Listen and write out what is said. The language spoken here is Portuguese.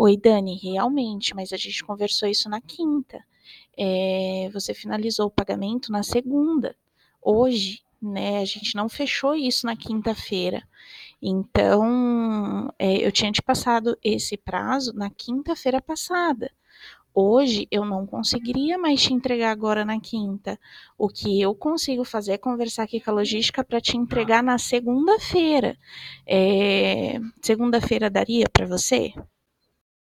Oi, Dani, realmente, mas a gente conversou isso na quinta. Você finalizou o pagamento na segunda. Hoje, né, a gente não fechou isso na quinta-feira. Então, eu tinha te passado esse prazo na quinta-feira passada. Hoje eu não conseguiria mais te entregar agora na quinta. O que eu consigo fazer é conversar aqui com a logística para te entregar na segunda-feira. Segunda-feira daria para você?